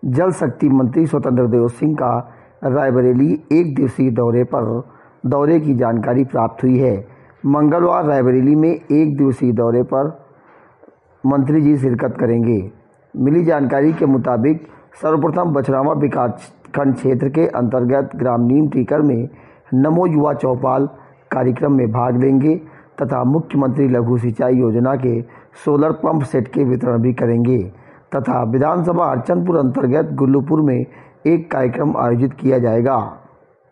जल शक्ति मंत्री स्वतंत्र देव सिंह का रायबरेली एक दिवसीय दौरे की जानकारी प्राप्त हुई है। मंगलवार रायबरेली में एक दिवसीय दौरे पर मंत्री जी शिरकत करेंगे। मिली जानकारी के मुताबिक सर्वप्रथम बछरावा विकासखंड क्षेत्र के अंतर्गत ग्राम नीम टीकर में नमो युवा चौपाल कार्यक्रम में भाग लेंगे तथा मुख्यमंत्री लघु सिंचाई योजना के सोलर पंप सेट के वितरण भी करेंगे तथा विधानसभा अर्चनपुर अंतर्गत गुल्लूपुर में एक कार्यक्रम आयोजित किया जाएगा।